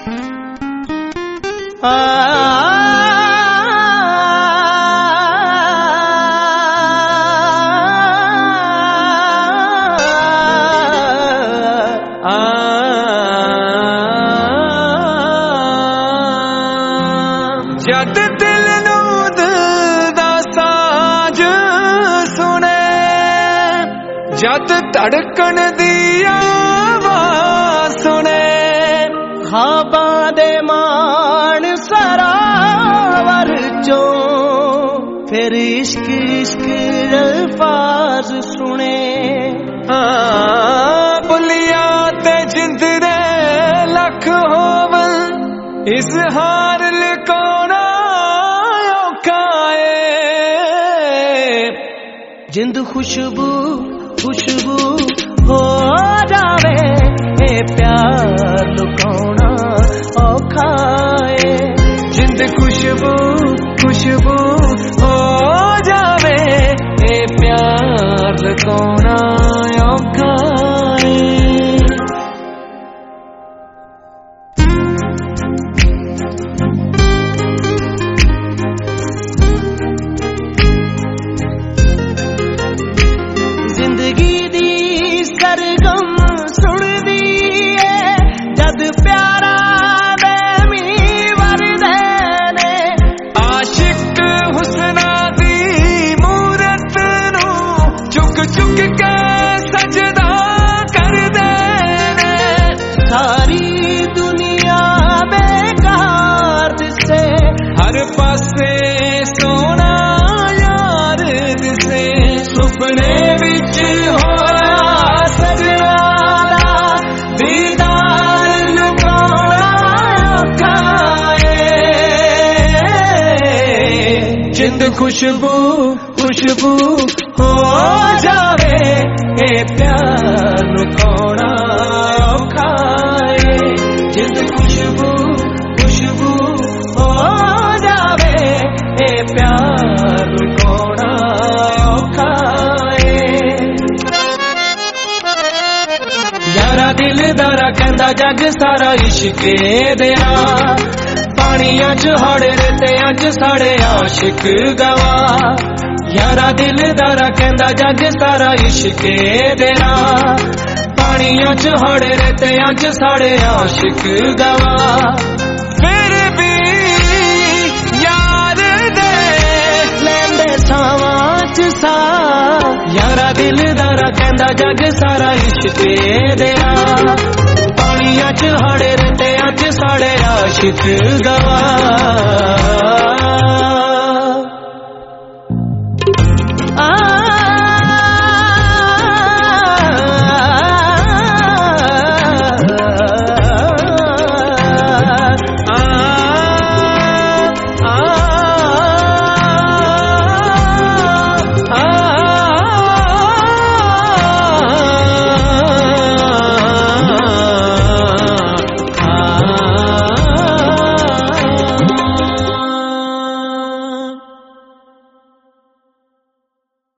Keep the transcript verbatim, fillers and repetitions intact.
जद दिल नू दिल दा साज सुने, जद धड़कन दी आवाज सुने, ख्वाबां दे मान सरावर चो फिर इश्क इश्क अल्फाज सुने। हाँ बुलिया ते जिंदरे लख होवन, इजहार लिखोना औखा है। जिंद खुशबू खुशबू हो जावे, ए प्यार लुकाना औखा है। जिंद खुशबू खुशबू हो जावे, ए प्यार लुकाना औखा है। जिंदगी दी सरगम सुनदी है, जद प्यारा बेमी वरदे ने। आशिक हुस्ना दी मूरत नू चुक चुक के सजदा कर दे ने। सारी दुनिया बेकार दिसे, हर पासे सोना यार दिसे। सुपने विच होया सजना दा दीदार लुकाना औखा है। जिंद खुशबू खुशबू हो जावे, ए प्यार लुकाना औखा है। जिंद खुशबू खुशबू हो जावे, ए प्यार लुकाना औखा है। यारा दिलदारा कहंदा जग सारा इश्के देना, पानियां च हड़े रेतियां च साढ़े आशिक गवा। यारा दिलदारा कहंदा जग सारा इश्के देना, पानियां च हड़े रेतियां च साढ़े आशिक गवा। फिर भी यार दे लैंदे सावां च सा। यारा दिलदारा कहंदा जग सारा इश्के देना, पानियां च हड़े रेतियां च साढ़े आशिक गवा।